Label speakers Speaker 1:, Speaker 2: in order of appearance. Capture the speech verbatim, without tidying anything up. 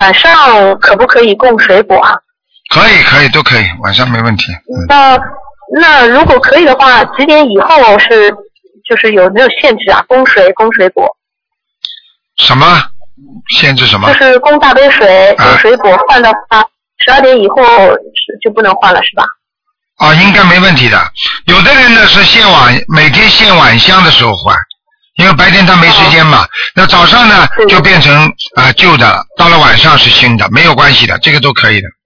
Speaker 1: 晚上可不可以供水果啊？
Speaker 2: 可以可以都可以，晚上没问题。嗯、
Speaker 1: 那那如果可以的话，几点以后是就是有没有限制啊？供水供水果？
Speaker 2: 什么限制什么？
Speaker 1: 就是供大杯水、供水果换的话，十二点以后是就不能换了是吧？
Speaker 2: 啊，应该没问题的。有的人呢是献晚，每天献晚香的时候换，因为白天他没时间嘛。哦、那早上呢就变成啊、呃、旧的了，到了晚上是新的，没有关系的，这个都可以的。